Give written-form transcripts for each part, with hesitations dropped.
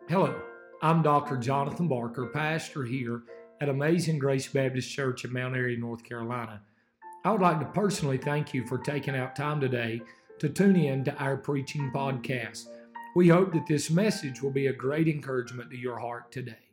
Hello, I'm Dr. Jonathan Barker, pastor here at Amazing Grace Baptist Church in Mount Airy, North Carolina. I would like to personally thank you for taking out time today to tune in to our preaching podcast. We hope that this message will be a great encouragement to your heart today.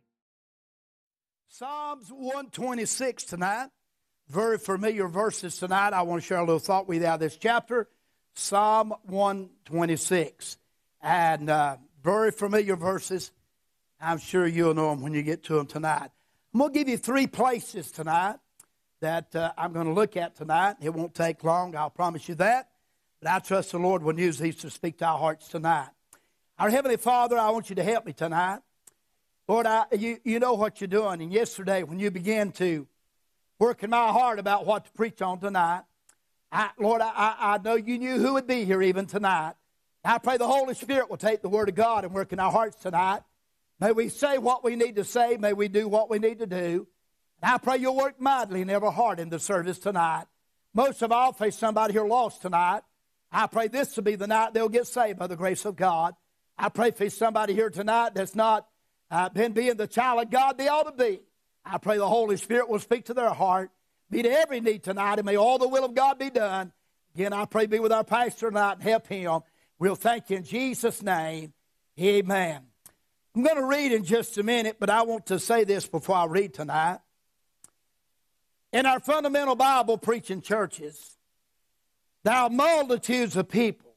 Psalms 126 tonight. Very familiar verses tonight. I want to share a little thought with you out of this chapter. Psalm 126. And very familiar verses. I'm sure you'll know them when you get to them tonight. I'm going to give you 3 places tonight that I'm going to look at tonight. It won't take long, I'll promise you that. But I trust the Lord will use these to speak to our hearts tonight. Our Heavenly Father, I want you to help me tonight. Lord, you know what you're doing. And yesterday when you began to work in my heart about what to preach on tonight, Lord, I know you knew who would be here even tonight. I pray the Holy Spirit will take the Word of God and work in our hearts tonight. May we say what we need to say. May we do what we need to do. And I pray you'll work mightily in every heart in the service tonight. Most of all, face somebody here lost tonight. I pray this will be the night they'll get saved by the grace of God. I pray for somebody here tonight that's not been being the child of God they ought to be. I pray the Holy Spirit will speak to their heart, meet every need tonight, and may all the will of God be done. Again, I pray be with our pastor tonight and help him. We'll thank you in Jesus' name. Amen. I'm going to read in just a minute, but I want to say this before I read tonight. In our fundamental Bible preaching churches, there are multitudes of people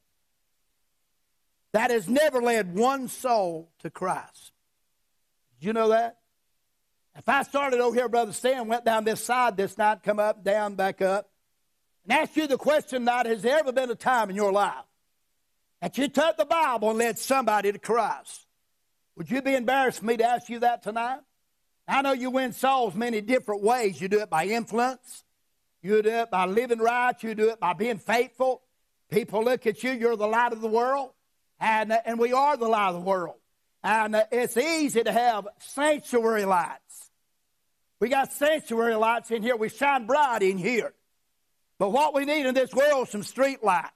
that has never led one soul to Christ. Did you know that? If I started over here, Brother Stan, went down this side this night, come up, down, back up, and asked you the question tonight, has there ever been a time in your life that you took the Bible and led somebody to Christ? Would you be embarrassed for me to ask you that tonight? I know you win souls many different ways. You do it by influence. You do it by living right. You do it by being faithful. People look at you. You're the light of the world. And we are the light of the world. And it's easy to have sanctuary lights. We got sanctuary lights in here. We shine bright in here. But what we need in this world is some street lights.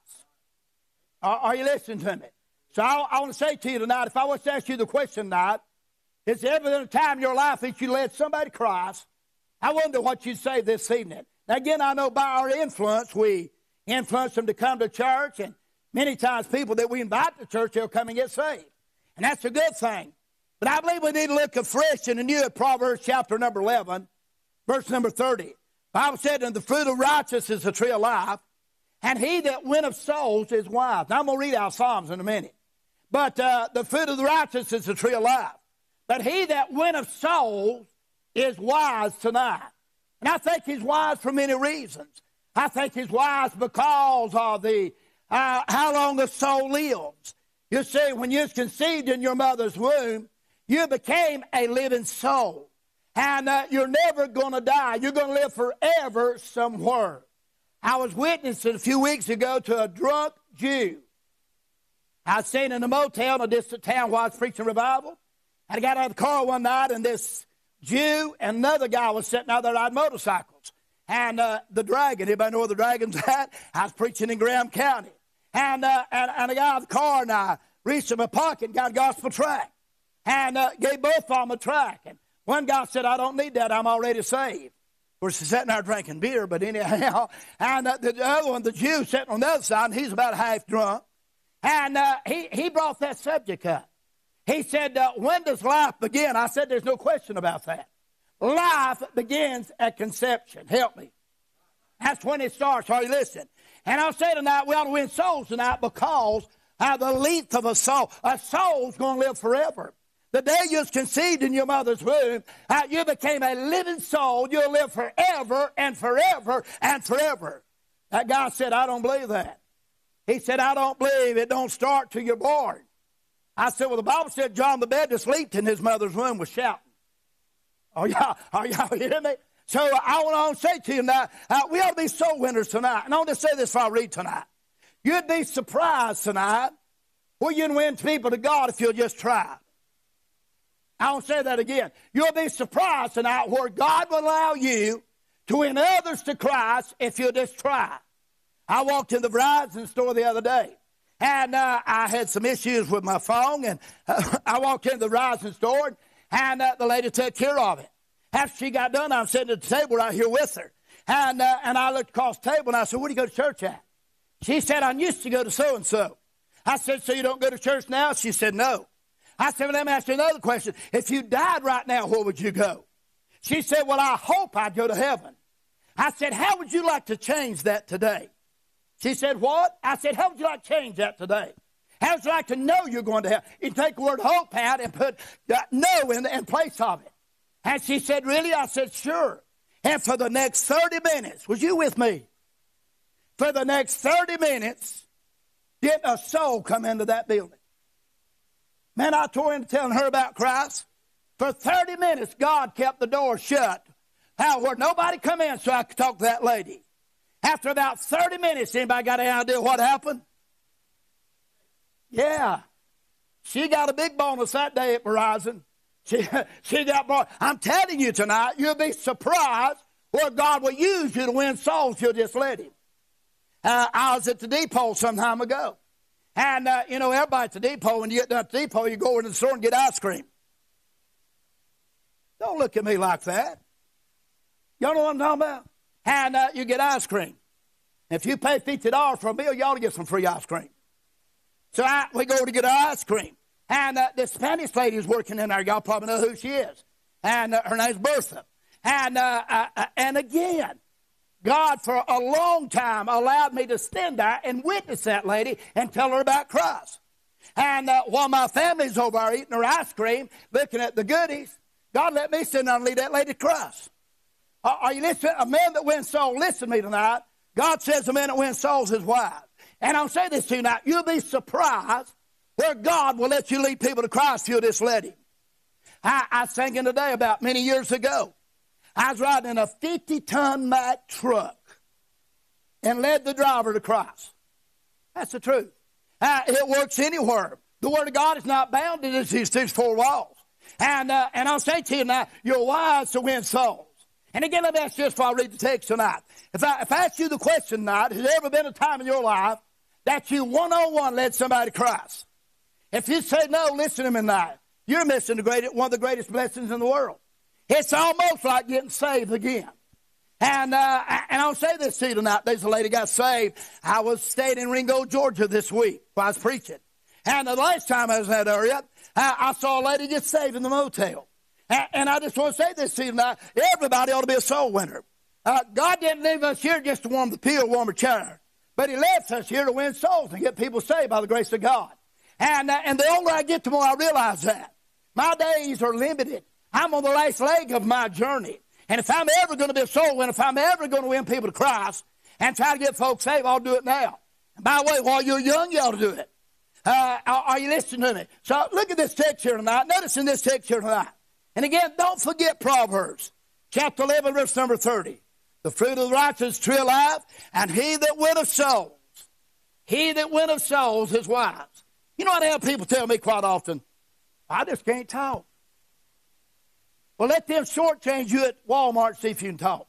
Are you listening to me? So I want to say to you tonight, if I was to ask you the question tonight, has there ever been a time in your life that you led somebody to Christ? I wonder what you'd say this evening. Now, again, I know by our influence, we influence them to come to church, and many times people that we invite to church, they'll come and get saved. And that's a good thing. But I believe we need to look afresh and anew at Proverbs chapter number 11, verse number 30. The Bible said, and the fruit of righteousness is the tree of life, and he that winneth souls is wise. Now, I'm going to read out Psalms in a minute. But the fruit of the righteous is the tree of life. But he that winneth souls is wise tonight. And I think he's wise for many reasons. I think he's wise because of the how long a soul lives. You see, when you was conceived in your mother's womb, you became a living soul. And you're never going to die. You're going to live forever somewhere. I was witnessing a few weeks ago to a drunk Jew. I was staying in a motel in a distant town while I was preaching revival. And I got out of the car one night, and this Jew and another guy was sitting out there riding motorcycles. And the Dragon, anybody know where the Dragon's at? I was preaching in Graham County. And I got out of the car, and I reached in my pocket and got a gospel tract. And gave both of them a tract. And one guy said, I don't need that, I'm already saved. Of course, he's sitting there drinking beer, but anyhow. And the other one, the Jew, sitting on the other side, and he's about half drunk. And he brought that subject up. He said, when does life begin? I said, there's no question about that. Life begins at conception. Help me. That's when it starts. Are you listening? And I'll say tonight, we ought to win souls tonight because the length of a soul's going to live forever. The day you was conceived in your mother's womb, you became a living soul. You'll live forever and forever and forever. That guy said, I don't believe that. He said, I don't believe it don't start till you're born. I said, well, the Bible said John the Baptist leaped in his mother's womb was shouting. Are y'all hearing me? So I want to say to you now, we ought to be soul winners tonight. And I want to say this before I read tonight. You'd be surprised tonight where you can win people to God if you'll just try. I want to say that again. You'll be surprised tonight where God will allow you to win others to Christ if you'll just try. I walked in the Verizon store the other day, And I had some issues with my phone, and I walked into the Verizon store, and the lady took care of it. After she got done, I'm sitting at the table right here with her. And I looked across the table, and I said, where do you go to church at? She said, I used to go to so-and-so. I said, so you don't go to church now? She said, no. I said, well, let me ask you another question. If you died right now, where would you go? She said, well, I hope I'd go to heaven. I said, how would you like to change that today? She said, what? I said, how would you like to change that today? How would you like to know you're going to heaven? You take the word hope out and put no in place of it. And she said, really? I said, sure. And for the next 30 minutes, was you with me? For the next 30 minutes, didn't a soul come into that building? Man, I tore into telling her about Christ. For 30 minutes, God kept the door shut. Where nobody come in so I could talk to that lady. After about 30 minutes, anybody got any idea what happened? Yeah. She got a big bonus that day at Verizon. She got more. I'm telling you tonight, you'll be surprised where God will use you to win souls. You'll just let him. I was at the depot some time ago. And, everybody at the depot, when you get down at the depot, you go into the store and get ice cream. Don't look at me like that. Y'all know what I'm talking about? And you get ice cream. If you pay $50 for a meal, you ought to get some free ice cream. So we go to get our ice cream. And this Spanish lady is working in there. Y'all probably know who she is. And her name's Bertha. And again, God for a long time allowed me to stand there and witness that lady and tell her about Christ. And while my family's over there eating her ice cream, looking at the goodies, God let me sit down and lead that lady to Christ. Are you listening? A man that wins souls, listen to me tonight. God says a man that wins souls is wise. And I'll say this to you tonight. You'll be surprised where God will let you lead people to Christ if you'll just let him. I was thinking today about many years ago. I was riding in a 50-ton Mack truck and led the driver to Christ. That's the truth. It works anywhere. The Word of God is not bounded in these four walls. And I'll say to you now, you're wise to win souls. And again, let me ask you this before I read the text tonight. If I ask you the question tonight, has there ever been a time in your life that you one-on-one led somebody to Christ? If you say no, listen to me tonight. You're missing one of the greatest blessings in the world. It's almost like getting saved again. And I'll say this to you tonight. There's a lady got saved. I was staying in Ringo, Georgia this week while I was preaching. And the last time I was in that area, I saw a lady get saved in the motel. And I just want to say this to you tonight. Everybody ought to be a soul winner. God didn't leave us here just to warm the pew, warm a chair. But he left us here to win souls and get people saved by the grace of God. And the older I get, the more I realize that. My days are limited. I'm on the last leg of my journey. And if I'm ever going to be a soul winner, if I'm ever going to win people to Christ and try to get folks saved, I'll do it now. And by the way, while you're young, you ought to do it. Are you listening to me? So look at this text here tonight. Notice in this text here tonight. And again, don't forget Proverbs, chapter 11, verse number 30. The fruit of the righteous is tree of life, and he that winneth souls is wise. You know what I have people tell me quite often? I just can't talk. Well, let them shortchange you at Walmart, see if you can talk.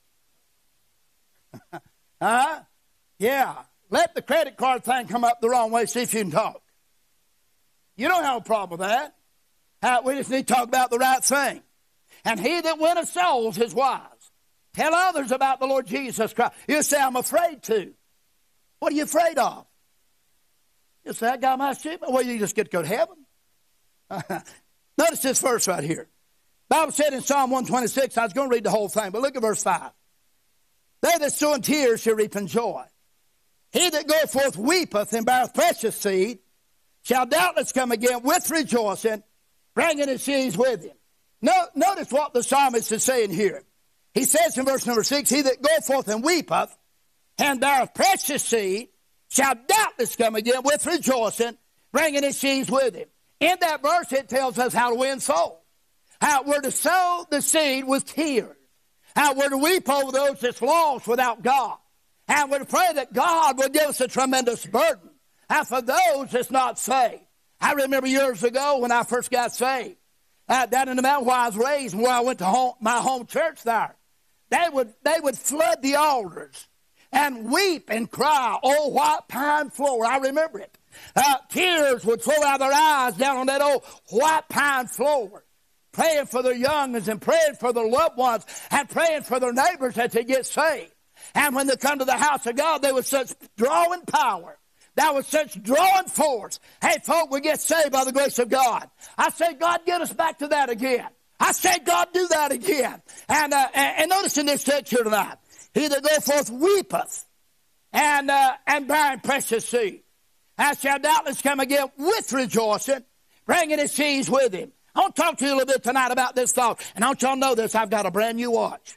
Yeah. Let the credit card thing come up the wrong way, see if you can talk. You don't have a problem with that. We just need to talk about the right thing. And he that winneth souls is wise. Tell others about the Lord Jesus Christ. You say, I'm afraid to. What are you afraid of? You say, I got my sheep. Well, you just get to go to heaven. Notice this verse right here. The Bible said in Psalm 126, I was going to read the whole thing, but look at verse 5. They that sow in tears shall reap in joy. He that goeth forth weepeth and beareth precious seed shall doubtless come again with rejoicing, bringing his sheaves with him. Notice what the psalmist is saying here. He says in verse number 6, he that goeth forth and weepeth and beareth precious seed shall doubtless come again with rejoicing, bringing his sheaves with him. In that verse, it tells us how to win souls. How we're to sow the seed with tears. How we're to weep over those that's lost without God. And we're to pray that God will give us a tremendous burden. And for those that's not saved. I remember years ago when I first got saved, down in the mountain where I was raised and where I went to my home church there, they would flood the altars and weep and cry, oh, white pine floor. I remember it. Tears would flow out of their eyes down on that old white pine floor, praying for their young'uns and praying for their loved ones and praying for their neighbors that they get saved. And when they come to the house of God, there was such drawing power. That was such drawing force. Hey, folk, we get saved by the grace of God. I say, God, get us back to that again. I say, God, do that again. And notice in this text here tonight, he that goeth forth weepeth and bearing precious seed, and shall doubtless come again with rejoicing, bringing his sheaves with him. I want to talk to you a little bit tonight about this thought. And I want y'all to know this. I've got a brand new watch.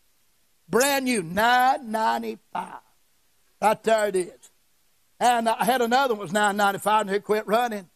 Brand new, $9.95. Right there it is. And I had another one, was $9.95, and it quit running.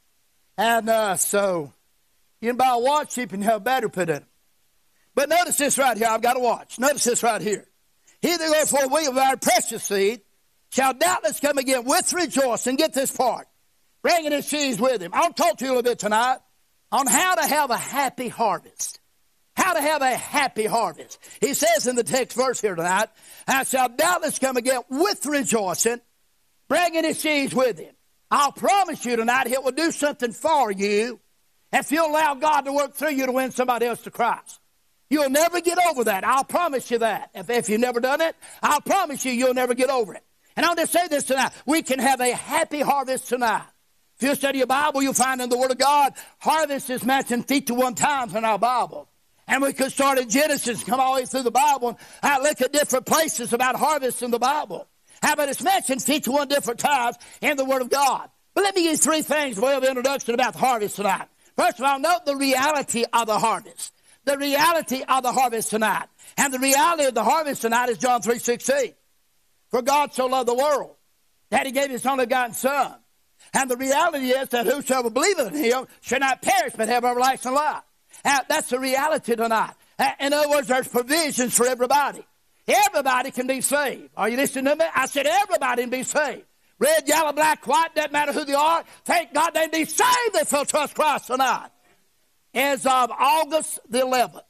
And so you can buy a watch cheap and you have a battery put in it. But notice this right here. I've got a watch. Notice this right here. He that goeth forth weepeth of our precious seed shall doubtless come again with rejoicing. Get this part. Bringing his sheaves with him. I'll talk to you a little bit tonight on how to have a happy harvest. How to have a happy harvest. He says in the text verse here tonight, I shall doubtless come again with rejoicing, bringing his sheaves with him. I'll promise you tonight it will do something for you if you allow God to work through you to win somebody else to Christ. You'll never get over that. I'll promise you that. If you've never done it, I'll promise you you'll never get over it. And I'll just say this tonight. We can have a happy harvest tonight. If you study your Bible, you'll find in the Word of God, harvest is mentioned 51 times in our Bible. And we could start at Genesis, come all the way through the Bible, and look at different places about harvest in the Bible. How about it's mentioned 51 different times in the Word of God. But let me give you three things by way of introduction about the harvest tonight. First of all, note the reality of the harvest. The reality of the harvest tonight. And the reality of the harvest tonight is John 3:16. For God so loved the world that he gave his only begotten Son. And the reality is that whosoever believeth in him shall not perish but have everlasting life. That's the reality tonight. In other words, there's provisions for everybody. Everybody can be saved. Are you listening to me? I said everybody can be saved. Red, yellow, black, white, doesn't matter who they are. Thank God they be saved if they'll trust Christ tonight. As of August the 11th,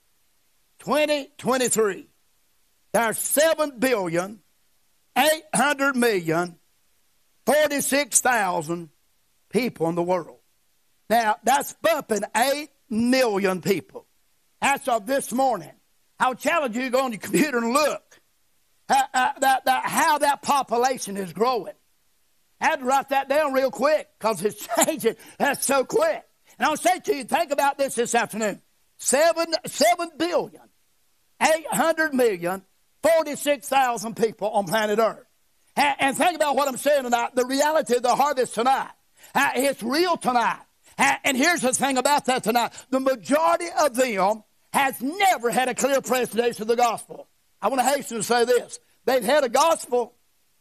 2023, there are 7,800,046,000 people in the world. Now, that's bumping 8 million people. As of this morning, I'll challenge you to go on your computer and look how that population is growing. I had to write that down real quick because it's changing. That's so quick. And I'll say to you, think about this afternoon. 7,800,046,000 people on planet Earth. And think about what I'm saying tonight, the reality of the harvest tonight. It's real tonight. And here's the thing about that tonight. The majority of them has never had a clear presentation of the gospel. I want to hasten to say this. They've had a gospel,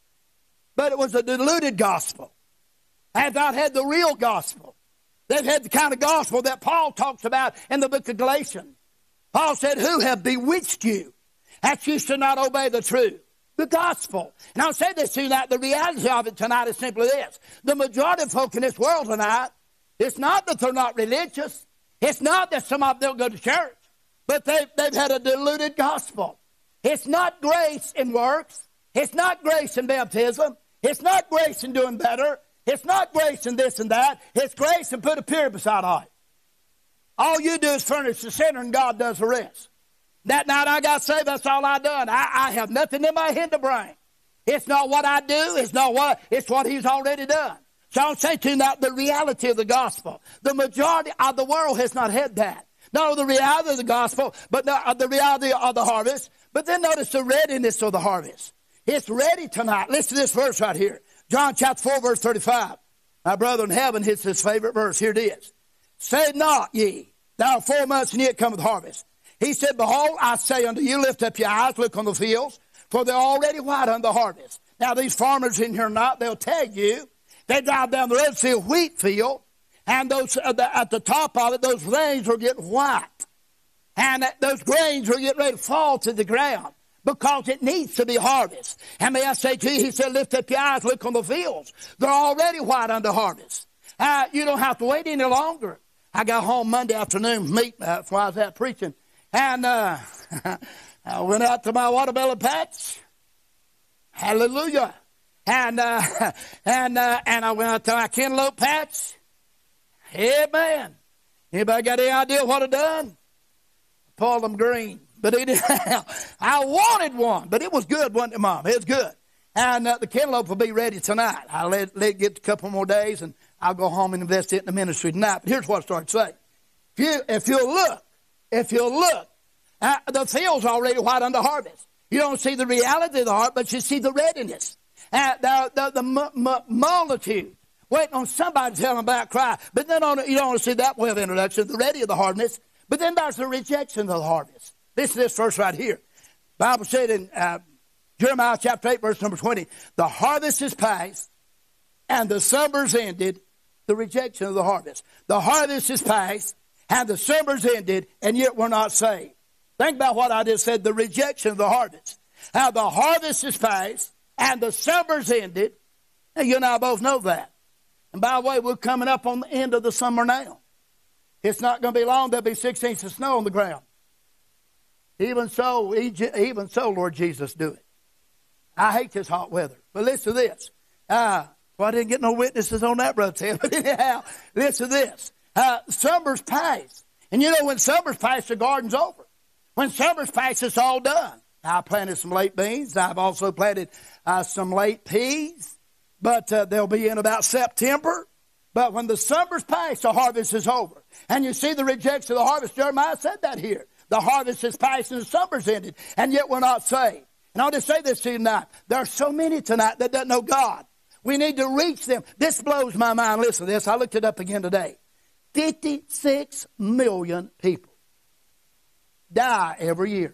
but it was a diluted gospel. Have not had the real gospel. They've had the kind of gospel that Paul talks about in the book of Galatians. Paul said, who have bewitched you that you should not obey the truth? The gospel. And I'll say this to you tonight. The reality of it tonight is simply this. The majority of folk in this world tonight, it's not that they're not religious. It's not that some of them don't go to church. But they've had a diluted gospel. It's not grace in works. It's not grace in baptism. It's not grace in doing better. It's not grace in this and that. It's grace and put a period beside all it. All you do is furnish the sinner and God does the rest. That night I got saved, that's all I done. I have nothing in my head to bring. It's not what I do. It's what he's already done. So I'll say to you now the reality of the gospel. The majority of the world has not had that. Not the reality of the gospel, but the reality of the harvest. But then notice the readiness of the harvest. It's ready tonight. Listen to this verse right here. John chapter 4, verse 35. My brother in heaven, it's his favorite verse. Here it is. Say not ye, thou 4 months and yet cometh harvest. He said, behold, I say unto you, lift up your eyes, look on the fields, for they're already white unto harvest. Now, these farmers in here tonight, they'll tell you, they drive down the road and see a wheat field, and those at the top of it, those grains are getting white. And those grains are getting ready to fall to the ground because it needs to be harvested. And may I say to you, he said, lift up your eyes, look on the fields. They're already white unto harvest. You don't have to wait any longer. I got home Monday afternoon from meeting, that's why I was out preaching. And I went out to my watermelon patch. Hallelujah. And I went out to my cantaloupe patch. Amen. Anybody got any idea what I done? Pulled them green. But I wanted one, but it was good, wasn't it, Mom? It was good. And the cantaloupe will be ready tonight. I'll let it get a couple more days, and I'll go home and invest it in the ministry tonight. But here's what I started saying. If you'll look, the field's already white unto harvest. You don't see the reality of the heart, but you see the readiness. The multitude waiting on somebody to tell them about Christ. But then you don't want to see that way of introduction, the ready of the harvest. But then there's the rejection of the harvest. Listen to this verse right here. The Bible said in Jeremiah chapter 8, verse number 20, the harvest is past and the summer's ended, the rejection of the harvest. The harvest is past and the summer's ended, and yet we're not saved. Think about what I just said, the rejection of the harvest. How the harvest is past and the summer's ended. Now, you and I both know that. And by the way, we're coming up on the end of the summer now. It's not going to be long. There'll be 6 inches of snow on the ground. Even so, Lord Jesus, do it. I hate this hot weather. But listen to this. Well, I didn't get no witnesses on that, Brother Ted. But anyhow, listen to this. Summer's past. And you know, when summer's past, the garden's over. When summer's past, it's all done. I planted some late beans. I've also planted some late peas. But they'll be in about September. But when the summer's past, the harvest is over. And you see the rejection of the harvest. Jeremiah said that here. The harvest is past and the summer's ended. And yet we're not saved. And I'll just say this to you tonight. There are so many tonight that don't know God. We need to reach them. This blows my mind. Listen to this. I looked it up again today. 56 million people die every year.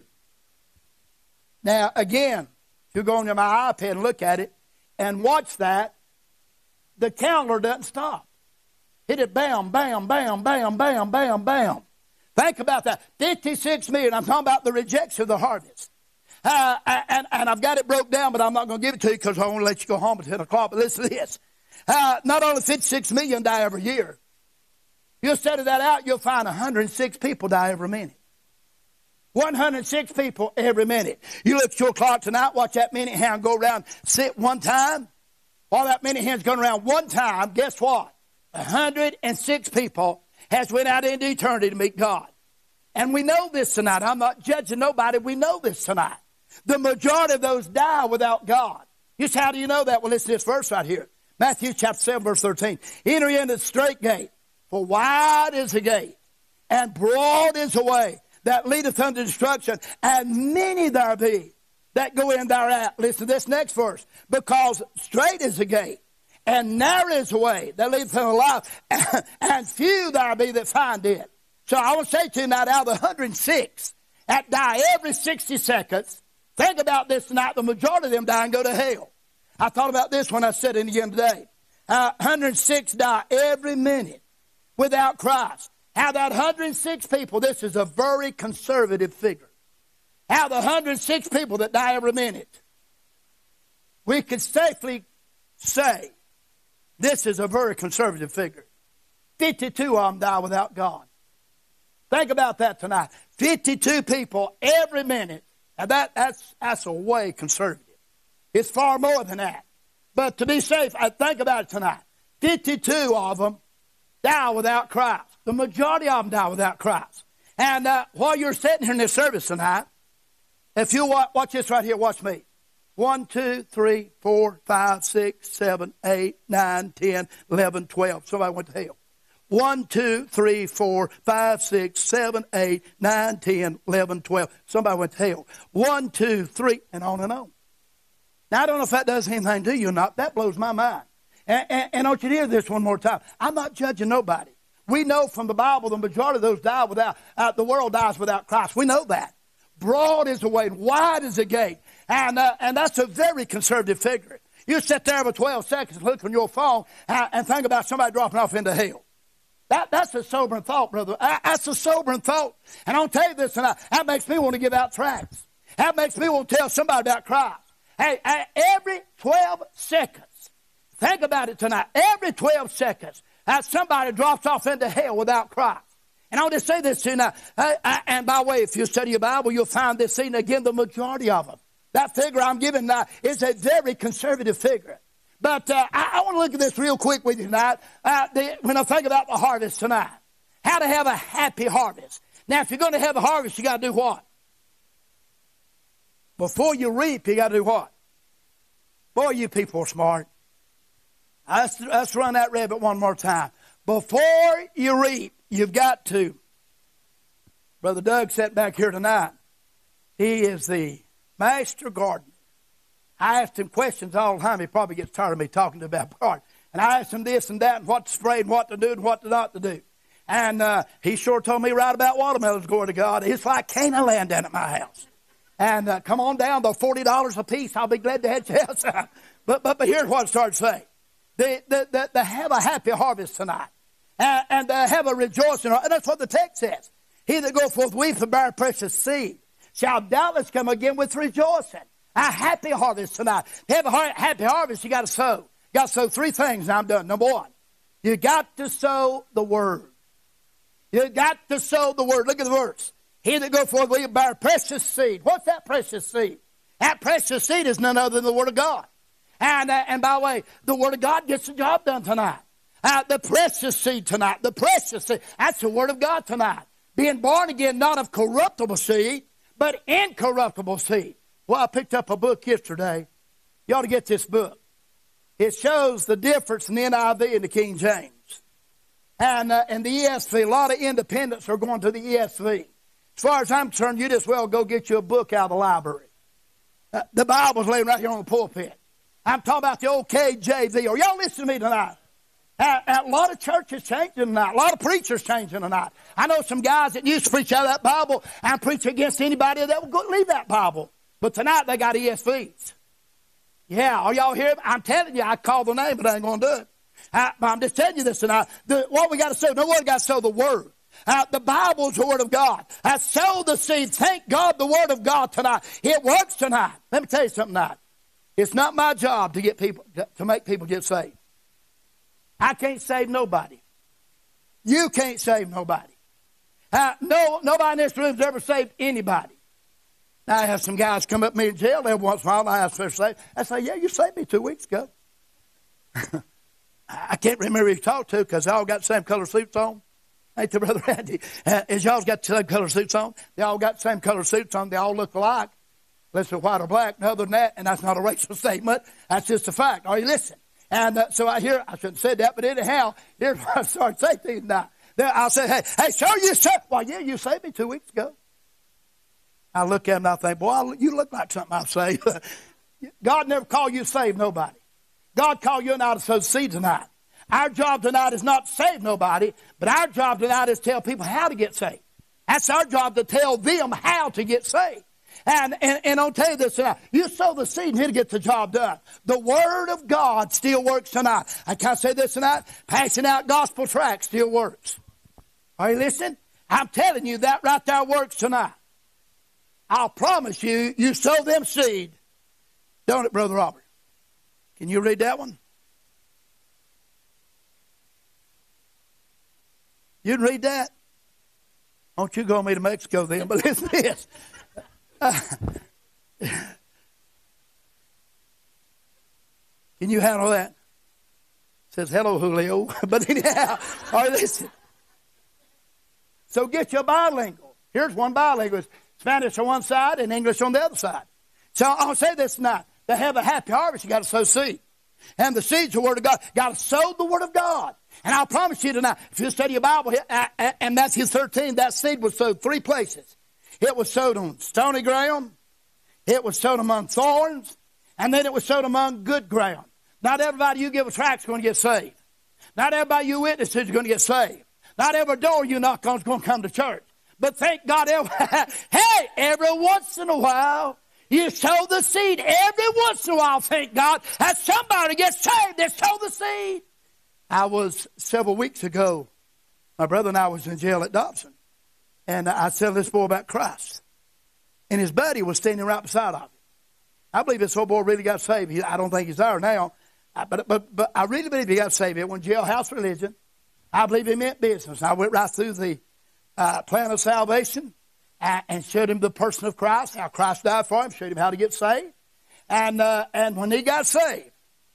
Now, again, if you go on my iPad and look at it and watch that, the counter doesn't stop. Hit it bam, bam, bam, bam, bam, bam, bam. Think about that. 56 million. I'm talking about the rejection of the harvest. And I've got it broke down, but I'm not going to give it to you because I want to let you go home at 10 o'clock. But listen to this. Not only 56 million die every year. You'll study that out, you'll find 106 people die every minute. 106 people every minute. You look at your clock tonight, watch that minute hand go around, sit one time. While that minute hand's going around one time, guess what? 106 people has went out into eternity to meet God. And we know this tonight. I'm not judging nobody. We know this tonight. The majority of those die without God. Just how do you know that? Well, listen to this verse right here. Matthew chapter 7, verse 13. Enter into the straight gate, for wide is the gate, and broad is the way that leadeth unto destruction, and many there be that go in thereat. Listen to this next verse. Because straight is the gate, and narrow is the way that leadeth unto life, and few there be that find it. So I want to say to you tonight, out of the 106 that die every 60 seconds, think about this tonight, the majority of them die and go to hell. I thought about this when I said it again today. 106 die every minute without Christ. Out of that 106 people, this is a very conservative figure. Out of the 106 people that die every minute, we could safely say this is a very conservative figure. 52 of them die without God. Think about that tonight. 52 people every minute. Now that's a way conservative. It's far more than that. But to be safe, think about it tonight. 52 of them die without Christ. The majority of them die without Christ. And while you're sitting here in this service tonight, if you watch this right here, watch me. 1, 2, 3, 4, 5, 6, 7, 8, 9, 10, 11, 12. Somebody went to hell. 1, 2, 3, 4, 5, 6, 7, 8, 9, 10, 11, 12. Somebody went to hell. 1, 2, 3, and on and on. Now, I don't know if that does anything to you or not. That blows my mind. And I want you to hear this one more time. I'm not judging nobody. We know from the Bible the majority of those die without, the world dies without Christ. We know that. Broad is the way, wide is the gate. And that's a very conservative figure. You sit there for 12 seconds and look on your phone and think about somebody dropping off into hell. That's a sobering thought, brother. That's a sobering thought. And I'll tell you this tonight. That makes me want to give out tracts. That makes me want to tell somebody about Christ. Hey, every 12 seconds, think about it tonight. Every 12 seconds, somebody drops off into hell without Christ. And I'll just say this to you now. And by the way, if you study your Bible, you'll find this scene again, the majority of them. That figure I'm giving now is a very conservative figure. But I want to look at this real quick with you tonight. When I think about the harvest tonight, how to have a happy harvest. Now, if you're going to have a harvest, you got to do what? Before you reap, you got to do what? Boy, you people are smart. Let's run that rabbit one more time. Before you reap, you've got to. Brother Doug sat back here tonight. He is the master gardener. I asked him questions all the time. He probably gets tired of me talking to him about gardening. And I asked him this and that and what to spray and what to do and what not to do. And he sure told me right about watermelons, glory to God. It's like Canaan land down at my house. And come on down, they're $40 a piece. I'll be glad to have you outside. But here's what I started saying. They have a happy harvest tonight. And have a rejoicing. And that's what the text says. He that goeth forth weep and bear precious seed shall doubtless come again with rejoicing. A happy harvest tonight. To have a happy harvest, you got to sow. You got to sow three things, and I'm done. Number one, you got to sow the word. You got to sow the word. Look at the verse. He that goeth forth will bear precious seed. What's that precious seed? That precious seed is none other than the word of God. And by the way, the word of God gets the job done tonight. The precious seed tonight. The precious seed. That's the word of God tonight. Being born again, not of corruptible seed, but incorruptible seed. Well, I picked up a book yesterday. You ought to get this book. It shows the difference in the NIV and the King James. And the ESV, a lot of independents are going to the ESV. As far as I'm concerned, you just well go get you a book out of the library. The Bible's laying right here on the pulpit. I'm talking about the old KJV. Are y'all listening to me tonight? A lot of churches changing tonight. A lot of preachers changing tonight. I know some guys that used to preach out of that Bible and preach against anybody that would go leave that Bible. But tonight they got ESVs. Yeah, are y'all here? I'm telling you, I call the name, but I ain't going to do it. But I'm just telling you this tonight. What we got to sow, no one got to sow the word. The Bible's the word of God. Sow the seed. Thank God the word of God tonight. It works tonight. Let me tell you something tonight. It's not my job to get people to make people get saved. I can't save nobody. You can't save nobody. Nobody in this room's ever saved anybody. Now, I have some guys come up to me in jail every once in a while, and I ask if they're saved. I say, yeah, you saved me 2 weeks ago. I can't remember who you talked to because they all got the same color suits on. Ain't the Brother Randy? As y'all got the same color suits on, they all got the same color suits on. They all look alike. Unless they're white or black. And other than that, and that's not a racial statement, that's just a fact. Are you listening? And so I shouldn't have said that, but anyhow, here's what I started saying to you now. I'll say, hey, sir, you saved. Well, yeah, you saved me 2 weeks ago. I look at him and I think, boy, you look like something I've saved. God never called you to save nobody. God called you and I to sow seed tonight. Our job tonight is not to save nobody, but our job tonight is to tell people how to get saved. That's our job, to tell them how to get saved. And I'll tell you this tonight. You sow the seed and he'll get the job done. The Word of God still works tonight. I can't say this tonight. Passing out gospel tracts still works. Are you listening? I'm telling you that right there works tonight. I'll promise you, you sow them seed. Don't it, Brother Robert? Can you read that one? You can read that? Don't you go with me to Mexico then, but listen to this. Can you handle that? It says, hello, Julio. But anyhow, all right, listen. So get your bilingual. Here's one bilingual. It's Spanish on one side and English on the other side. So I'll say this tonight. To have a happy harvest, you got to sow seed. And the seed's the Word of God. You got to sow the Word of God. And I'll promise you tonight, if you study your Bible, and Matthew 13, that seed was sowed 3 places. It was sowed on stony ground. It was sown among thorns. And then it was sown among good ground. Not everybody you give a tract is going to get saved. Not everybody you witness is going to get saved. Not every door you knock on is going to come to church. But thank God, every once in a while, you sow the seed. Every once in a while, thank God, that somebody gets saved. They sow the seed. I was, several weeks ago, my brother and I was in jail at Dobson. And I told this boy about Christ. And his buddy was standing right beside of him. I believe this old boy really got saved. I don't think he's there now. But I really believe he got saved. It wasn't jailhouse religion. I believe he meant business. I went right through the plan of salvation and showed him the person of Christ, how Christ died for him, showed him how to get saved. And when he got saved,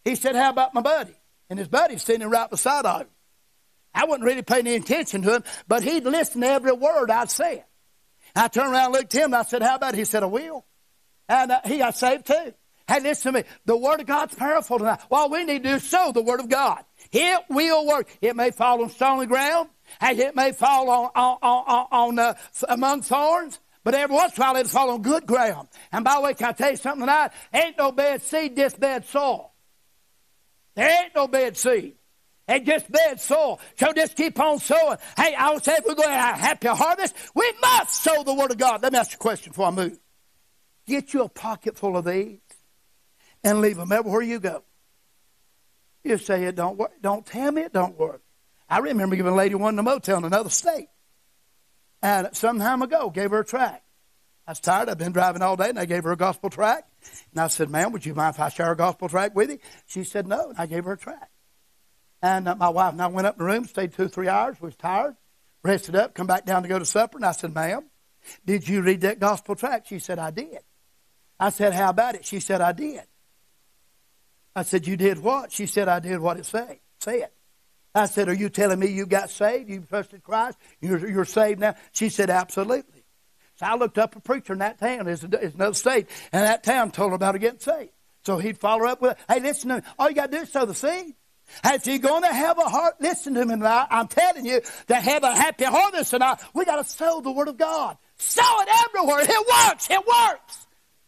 He said, how about my buddy? And his buddy's sitting right beside of him. I wasn't really paying any attention to him, but he'd listen to every word I'd say. I turned around and looked at him, and I said, how about it? He said, I will. And he got saved too. Hey, listen to me. The Word of God's powerful tonight. All we need to do is sow the Word of God. It will work. It may fall on stony ground. Hey, it may fall among thorns. But every once in a while, it'll fall on good ground. And by the way, can I tell you something tonight? Ain't no bad seed, just bad soil. There ain't no bad seed. It's just bad soil. So just keep on sowing. Hey, I would say if we're going to have a happy harvest, we must sow the Word of God. Let me ask you a question before I move. Get you a pocket full of these and leave them everywhere you go. You say it don't work. Don't tell me it don't work. I remember giving a lady one in a motel in another state. And some time ago, gave her a tract. I was tired. I've been driving all day, and I gave her a gospel tract. And I said, ma'am, would you mind if I share a gospel tract with you? She said, no, and I gave her a tract. And my wife and I went up in the room, stayed 2-3 hours. We was tired, rested up, come back down to go to supper. And I said, ma'am, did you read that gospel tract? She said, I did. I said, how about it? She said, I did. I said, you did what? She said, I did what it said. I said, are you telling me you got saved? You trusted Christ? You're saved now? She said, absolutely. So I looked up a preacher in that town. It's another state. And that town told her about her getting saved. So he'd follow her up with, hey, listen to me. All you got to do is sow the seed. Hey, if you're going to have a heart, listen to me tonight. I'm telling you, to have a happy harvest tonight, we got to sow the Word of God. Sow it everywhere. It works. It works.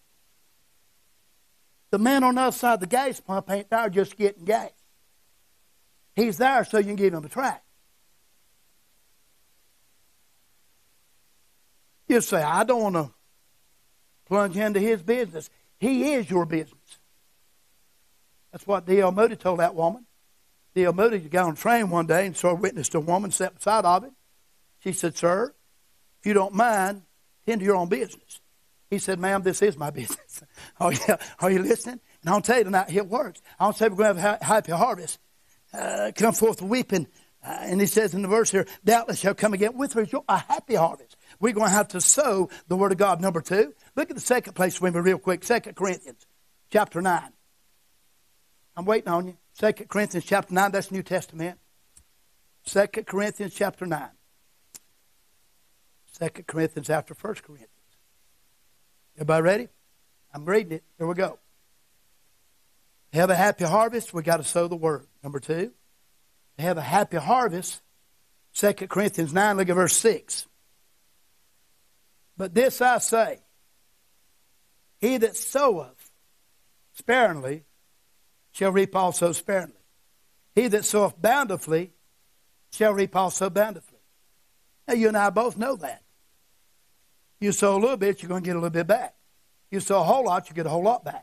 The man on the other side of the gas pump ain't there just getting gas. He's there so you can give him a tract. You say, I don't want to plunge into his business. He is your business. That's what D.L. Moody told that woman. D.L. Moody got on a train one day and saw a witness to a woman sat beside of him. She said, sir, if you don't mind, tend to your own business. He said, ma'am, this is my business. Oh, yeah. Are you listening? And I'll tell you tonight, it works. I'll say we're going to have a happy harvest. Come forth weeping. And he says in the verse here, doubtless shall come again with her a happy harvest. We're going to have to sow the Word of God. Number 2, look at the second place with me real quick. 2 Corinthians chapter 9. I'm waiting on you. 2 Corinthians chapter 9, that's New Testament. 2 Corinthians chapter 9. 2 Corinthians after 1 Corinthians. Everybody ready? I'm reading it. Here we go. To have a happy harvest, we got to sow the Word. Number 2, to have a happy harvest, 2 Corinthians 9, look at verse 6. But this I say, he that soweth sparingly shall reap also sparingly. He that soweth bountifully shall reap also bountifully. Now, you and I both know that. You sow a little bit, you're going to get a little bit back. You sow a whole lot, you get a whole lot back.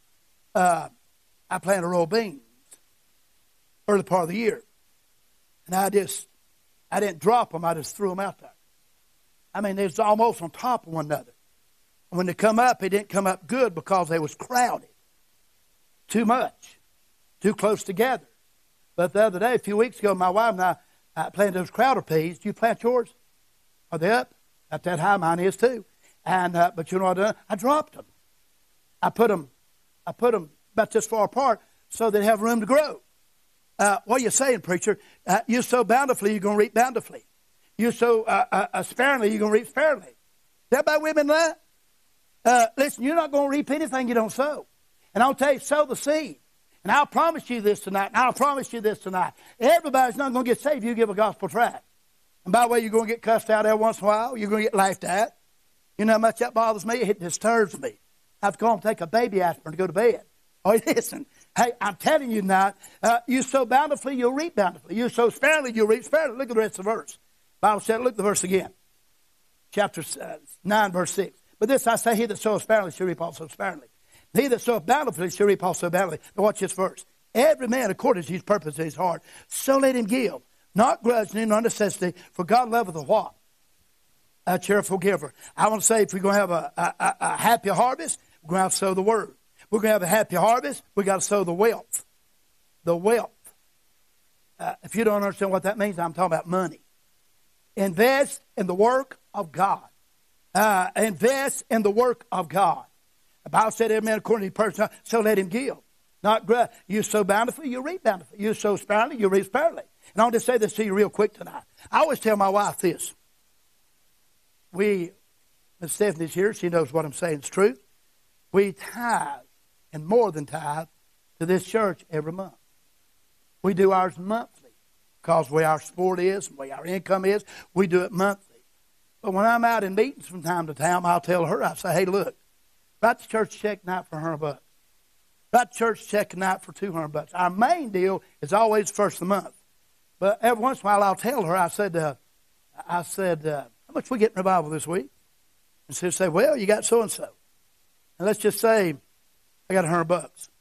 I planted a row of beans early part of the year. And I didn't drop them, I just threw them out there. I mean, they was almost on top of one another. And when they come up, they didn't come up good because they was crowded. Too much. Too close together. But the other day, a few weeks ago, my wife and I planted those crowder peas. Do you plant yours? Are they up? Not that high, mine is too. And but you know what I done? I dropped them. I put them about this far apart so they have room to grow. What are you saying, preacher? You sow bountifully, you're going to reap bountifully. You sow sparingly, you're going to reap sparingly. Is everybody with me tonight? Listen, you're not going to reap anything you don't sow. And I'll tell you, sow the seed. And I'll promise you this tonight, everybody's not going to get saved if you give a gospel tract. And by the way, you're going to get cussed out every once in a while. You're going to get laughed at. You know how much that bothers me? It disturbs me. I have to go and take a baby aspirin to go to bed. Oh, listen. Hey, I'm telling you now, you sow bountifully, you'll reap bountifully. You sow sparingly, you'll reap sparingly. Look at the rest of the verse. The Bible said, look at the verse again. Chapter 9, verse 6. But this I say, he that soweth sparingly shall reap also sparingly. He that soweth bountifully shall reap also bountifully. Now watch this verse. Every man according to his purpose in his heart, so let him give. Not grudgingly, nor necessity, for God loveth a what? A cheerful giver. I want to say if we're going to have a happy harvest, we're going to have to sow the Word. We're going to have a happy harvest, we got to sow the wealth. The wealth. If you don't understand what that means, I'm talking about money. Invest in the work of God. Invest in the work of God. The Bible said, every man according to his person, so let him give. You sow bountifully, you reap bountifully. You sow sparingly, you reap sparingly. And I'll just say this to you real quick tonight. I always tell my wife this. Miss Stephanie's here. She knows what I'm saying is true. We tithe, and more than tithe, to this church every month. We do ours monthly because the way our sport is, the way our income is, we do it monthly. But when I'm out in meetings from time to time, I'll tell her, I say, hey, look, write the church check tonight for $100. Write the church check tonight for $200. Our main deal is always first of the month. But every once in a while, I'll tell her, I said, how much we get in revival this week? And she'll say, well, you got so-and-so. And let's just say, I got $100.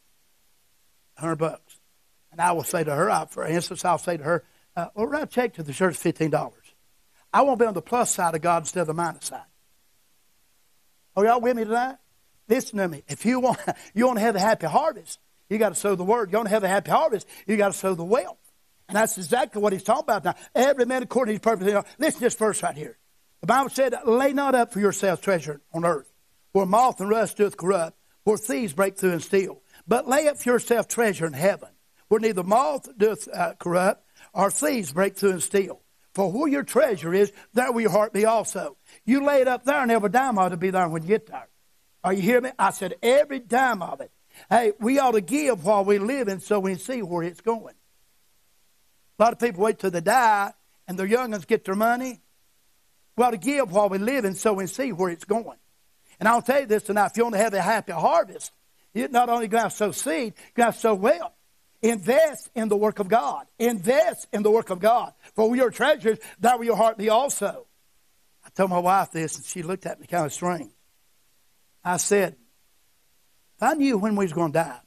$100. And I will say to her, for instance, I'll say to her, well, write a check to the church $15. I want to be on the plus side of God instead of the minus side. Are y'all with me tonight? Listen to me. If you want to have a happy harvest, you got to sow the word. You want to have a happy harvest, you got to sow the wealth. And that's exactly what he's talking about now. Every man according to his purpose. Listen to this verse right here. The Bible said, lay not up for yourselves treasure on earth, where moth and rust doth corrupt, where thieves break through and steal. But lay up for yourself treasure in heaven, where neither moth doth corrupt, or thieves break through and steal. For where your treasure is, there will your heart be also. You lay it up there, and every dime ought to be there when you get there. Are you hearing me? I said every dime of it. Hey, we ought to give while we live, and so we see where it's going. A lot of people wait till they die, and their young ones get their money. We ought to give while we live, and so we see where it's going. And I'll tell you this tonight, if you want to have a happy harvest, you're not only going to sow seed, you're going to sow wealth. Invest in the work of God. Invest in the work of God. For your treasures, there will your heart be also. I told my wife this, and she looked at me kind of strange. I said, if I knew when we was going to die,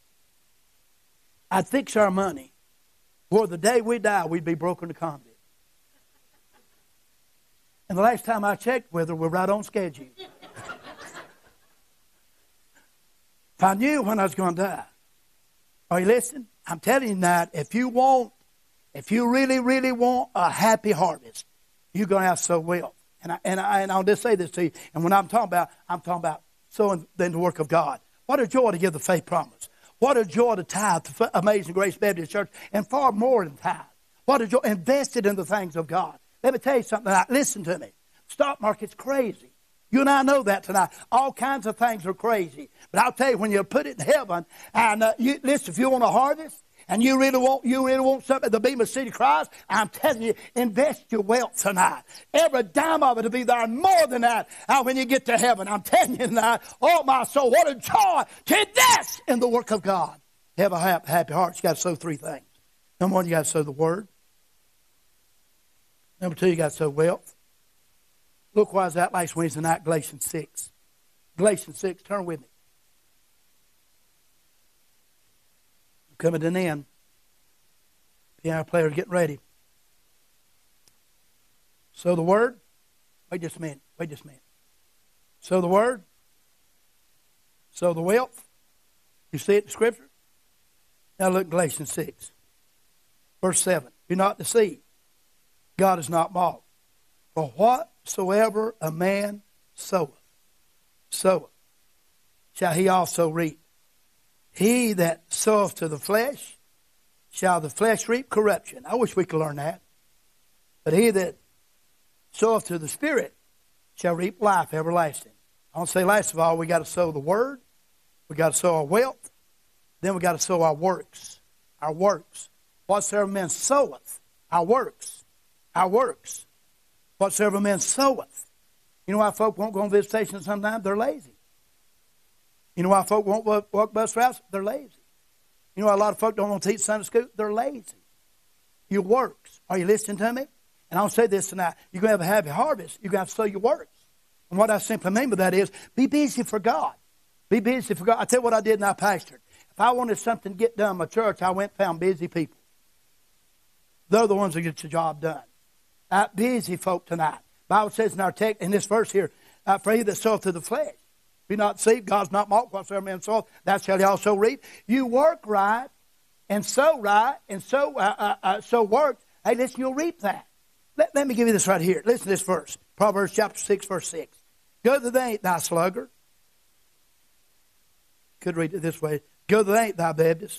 I'd fix our money where the day we die, we'd be broken to convict. And the last time I checked with her, we're right on schedule. If I knew when I was going to die. Are you listening? I'm telling you tonight, if you really, really want a happy harvest, you're going to have to sow wealth. And I'll just say this to you. And when I'm talking about sowing in the work of God. What a joy to give the faith promise. What a joy to tithe to Amazing Grace Baptist Church, and far more than tithe. What a joy, invested in the things of God. Let me tell you something tonight. Listen to me. Stock market's crazy. You and I know that tonight. All kinds of things are crazy. But I'll tell you, when you put it in heaven, and listen, if you want a harvest, and you really want something to be City Christ, I'm telling you, invest your wealth tonight. Every dime of it will be there, more than that. When you get to heaven, I'm telling you tonight, oh my soul, what a joy to invest in the work of God. Have a happy heart. You got to sow three things. Number one, you got to sow the word. Number two, you got to sow wealth. Look why is that last Wednesday night, Galatians 6. Galatians 6, turn with me. I'm coming to an end. Piano players getting ready. Sow the word. Wait just a minute. Sow the word. Sow the wealth. You see it in Scripture? Now look, Galatians 6, verse 7. Be not deceived. God is not mocked. For whatsoever a man soweth, shall he also reap. He that soweth to the flesh, shall the flesh reap corruption. I wish we could learn that. But he that soweth to the Spirit shall reap life everlasting. I want to say last of all, we got to sow the word. We got to sow our wealth. Then we got to sow our works. Our works. Whatsoever man soweth, our works. Our works. Whatsoever man soweth. You know why folk won't go on visitation sometimes? They're lazy. You know why folk won't walk bus routes? They're lazy. You know why a lot of folk don't want to teach Sunday school? They're lazy. Your works. Are you listening to me? And I'll say this tonight. You're going to have a happy harvest. You're going to have to sow your works. And what I simply mean by that is, be busy for God. Be busy for God. I tell you what I did and I pastored. If I wanted something to get done in my church, I went and found busy people. They're the ones that get the job done. Busy folk tonight. The Bible says in our text, in this verse here, for he that soweth to the flesh, be not deceived, God's not mocked. Whatsoever man soweth, that shall he also reap. You work right, and sow work. Hey, listen, you'll reap that. Let me give you this right here. Listen to this verse. Proverbs chapter 6, verse 6. Go to the day, thou sluggard. Could read it this way. Go to the eighth, thou Baptist,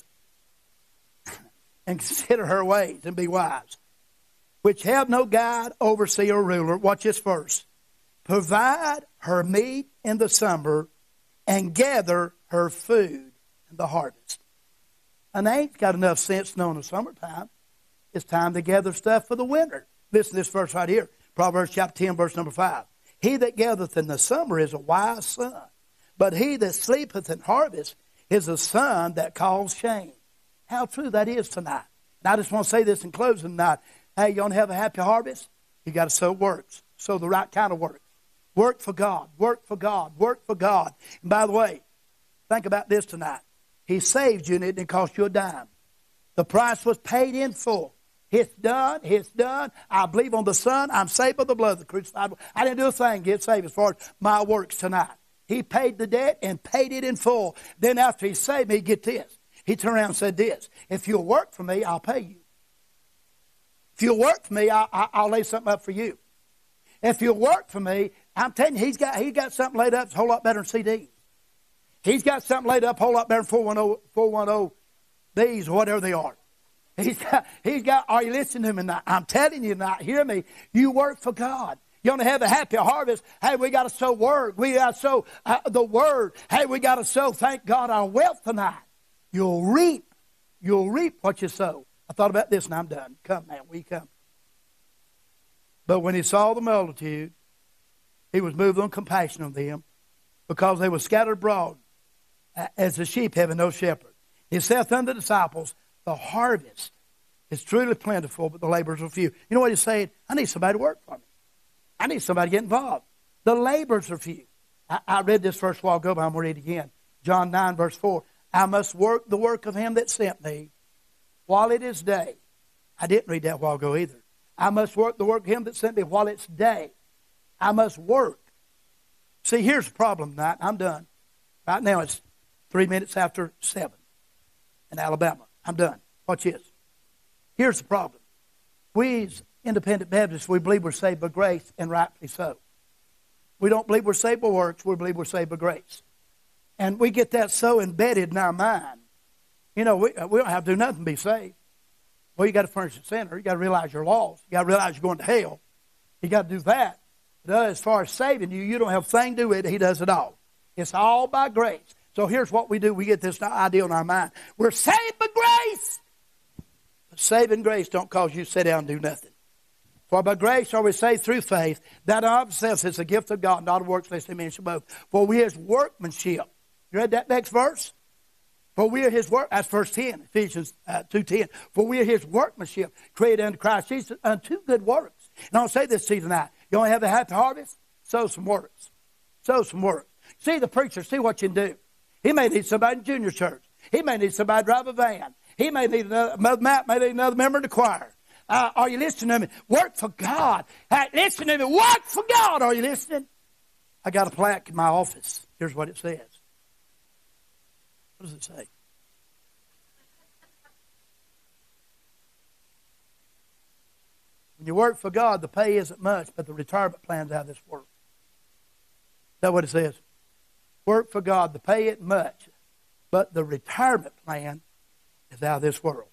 and consider her ways, and be wise, which have no guide, overseer, or ruler. Watch this verse. Provide her meat in the summer, and gather her food in the harvest. And they ain't got enough sense to know in the summertime it's time to gather stuff for the winter. Listen to this verse right here. Proverbs chapter 10, verse number 5. He that gathereth in the summer is a wise son, but he that sleepeth in harvest is a son that calls shame. How true that is tonight. And I just want to say this in closing tonight. Hey, you want to have a happy harvest? You got to sow works. Sow the right kind of works. Work for God. Work for God. Work for God. And by the way, think about this tonight. He saved you and it didn't cost you a dime. The price was paid in full. It's done. It's done. I believe on the Son. I'm saved by the blood of the crucified. I didn't do a thing to get saved as far as my works tonight. He paid the debt and paid it in full. Then after he saved me, get this. He turned around and said this. If you'll work for me, I'll pay you. If you'll work for me, I'll lay something up for you. If you'll work for me, I'm telling you, he's got something laid up that's a whole lot better than CDs. He's got something laid up a whole lot better than 410 Bs or whatever they are. He's got, are you listening to me now? I'm telling you now, hear me. You work for God. You want to have a happy harvest? Hey, we got to sow word. We got to sow the word. Hey, we got to sow, thank God, our wealth tonight. You'll reap what you sow. I thought about this and I'm done. Come, man, we come. But when he saw the multitude, he was moved on compassion on them because they were scattered abroad as the sheep having no shepherd. He saith unto the disciples, the harvest is truly plentiful, but the laborers are few. You know what he's saying? I need somebody to work for me. I need somebody to get involved. The laborers are few. I read this verse a while ago, but I'm going to read it again. John 9, verse 4. I must work the work of him that sent me while it is day. I didn't read that a while ago either. I must work the work of him that sent me while it's day. I must work. See, here's the problem tonight. I'm done. Right now it's 3 minutes after 7 in Alabama. I'm done. Watch this. Here's the problem. We as independent Baptists, we believe we're saved by grace, and rightfully so. We don't believe we're saved by works. We believe we're saved by grace. And we get that so embedded in our mind. You know, we don't have to do nothing to be saved. Well, you got to furnish a sinner. You got to realize you're lost. You got to realize you're going to hell. You got to do that. But as far as saving you, you don't have a thing to do with it. He does it all. It's all by grace. So here's what we do. We get this idea in our mind. We're saved by grace. But saving grace don't cause you to sit down and do nothing. For by grace are we saved through faith, that of ourselves is a gift of God, not of works, lest any man should boast. For we are his workmanship. You read that next verse? For we are his work. That's verse 10, Ephesians 2:10. For we are his workmanship, created unto Christ Jesus unto good works. And I'll say this to you tonight. You want to have a happy harvest? Sow some works. Sow some works. See the preacher. See what you can do. He may need somebody in junior church. He may need somebody to drive a van. He may need another member of the choir. Are you listening to me? Work for God. Hey, listen to me. Work for God. Are you listening? I got a plaque in my office. Here's what it says. What does it say? When you work for God, the pay isn't much, but the retirement plan's out of this world. Is that what it says? Work for God, the pay isn't much, but the retirement plan is out of this world.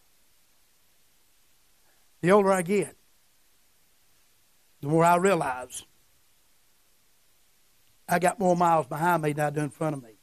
The older I get, the more I realize I got more miles behind me than I do in front of me.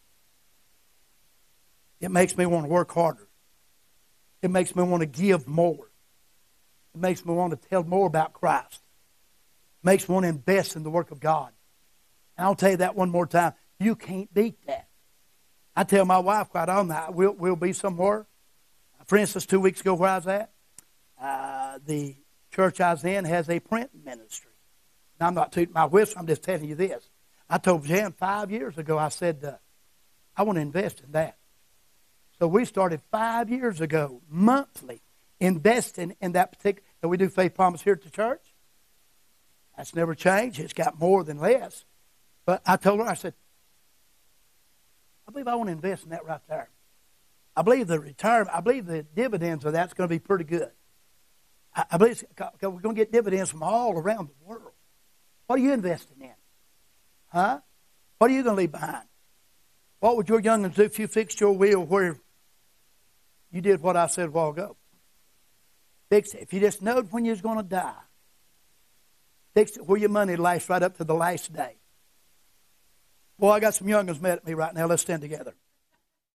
It makes me want to work harder. It makes me want to give more. It makes me want to tell more about Christ. It makes me want to invest in the work of God. And I'll tell you that one more time. You can't beat that. I tell my wife quite often, we'll be somewhere. For instance, 2 weeks ago where I was at, the church I was in has a print ministry. Now, I'm not tooting my whistle, I'm just telling you this. I told Jan 5 years ago, I said, I want to invest in that. So we started 5 years ago, monthly, investing in that particular, and we do Faith Promise here at the church. That's never changed. It's got more than less. But I told her, I said, I believe I want to invest in that right there. I believe the retirement, I believe the dividends of that's going to be pretty good. I believe we're going to get dividends from all around the world. What are you investing in? Huh? What are you going to leave behind? What would your young'uns do if you fixed your will where you did what I said a while ago? Fix it. If you just knowed when you was going to die, fix it where your money lasts right up to the last day. Boy, I got some young'uns mad at me right now. Let's stand together.